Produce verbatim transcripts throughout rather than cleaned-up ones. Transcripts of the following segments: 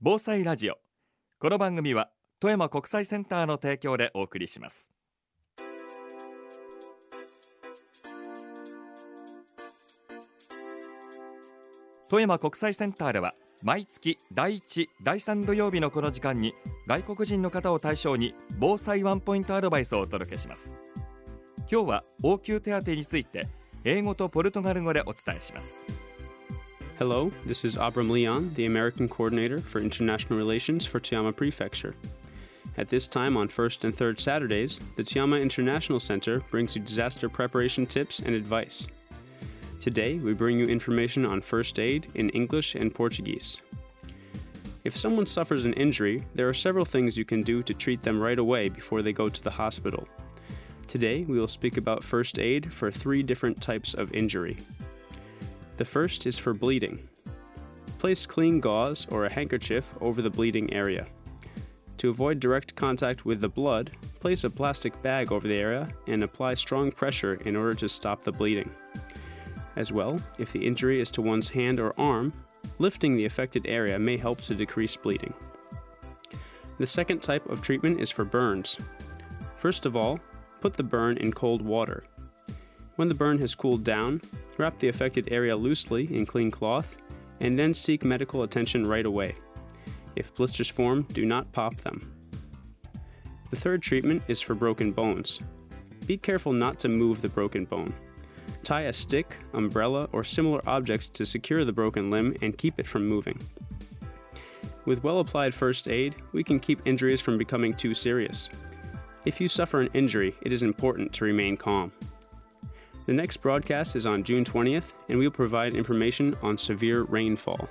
防災ラジオ。この番組は富山国際センターの提供でお送りします。富山国際センターでは毎月だいいち、だいさん土曜日のこの時間に外国人の方を対象に防災ワンポイントアドバイスをお届けします。今日は応急手当について英語とポルトガル語でお伝えします。 Hello, this is Abram Leon, the American Coordinator for International Relations for Toyama Prefecture. At this time on first and third Saturdays, the Toyama International Center brings you disaster preparation tips and advice. Today, we bring you information on first aid in English and Portuguese. If someone suffers an injury, there are several things you can do to treat them right away before they go to the hospital. Today, we will speak about first aid for three different types of injury. The first is for bleeding. Place clean gauze or a handkerchief over the bleeding area. To avoid direct contact with the blood, place a plastic bag over the area and apply strong pressure in order to stop the bleeding. As well, if the injury is to one's hand or arm, lifting the affected area may help to decrease bleeding. The second type of treatment is for burns. First of all, put the burn in cold water. When the burn has cooled down, wrap the affected area loosely in clean cloth, and then seek medical attention right away. If blisters form, do not pop them. The third treatment is for broken bones. Be careful not to move the broken bone. Tie a stick, umbrella, or similar object to secure the broken limb and keep it from moving. With well-applied first aid, we can keep injuries from becoming too serious. If you suffer an injury, it is important to remain calm. The next broadcast is on June twentieth, and we will provide information on severe rainfall.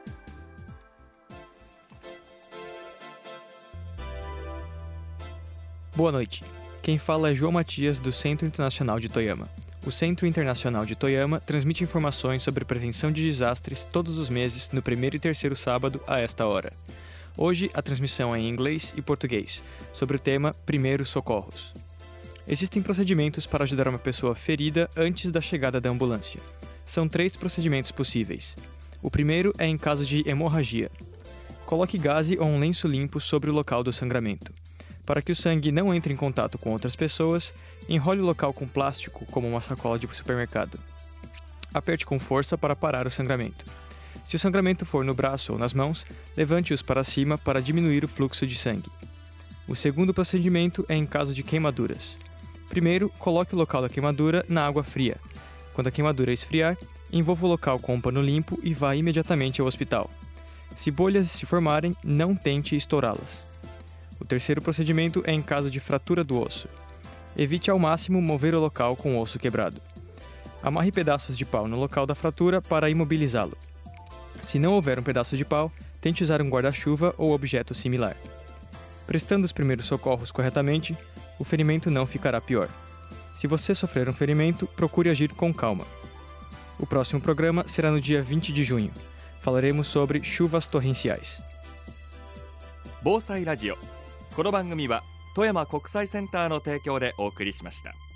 Boa noite. Quem fala é João Matias, do Centro Internacional de Toyama. O Centro Internacional de Toyama transmite informações sobre prevenção de desastres todos os meses, no primeiro e terceiro sábado, a esta hora. Hoje, a transmissão é em inglês e português, sobre o tema Primeiros Socorros. Existem procedimentos para ajudar uma pessoa ferida antes da chegada da ambulância. São três procedimentos possíveis. O primeiro é em caso de hemorragia. Coloque gaze ou um lenço limpo sobre o local do sangramento. Para que o sangue não entre em contato com outras pessoas, enrole o local com plástico, como uma sacola de supermercado. Aperte com força para parar o sangramento. Se o sangramento for no braço ou nas mãos, levante-os para cima para diminuir o fluxo de sangue. O segundo procedimento é em caso de queimaduras. Primeiro, coloque o local da queimadura na água fria. Quando a queimadura esfriar, envolva o local com um pano limpo e vá imediatamente ao hospital. Se bolhas se formarem, não tente estourá-las. O terceiro procedimento é em caso de fratura do osso. Evite ao máximo mover o local com o osso quebrado. Amarre pedaços de pau no local da fratura para imobilizá-lo. Se não houver um pedaço de pau, tente usar um guarda-chuva ou objeto similar. Prestando os primeiros socorros corretamente, o ferimento não ficará pior. Se você sofrer um ferimento, procure agir com calma. O próximo programa será no dia vinte de junho. Falaremos sobre chuvas torrenciais. 防災ラジオ。この番組は富山国際センターの提供でお送りしました。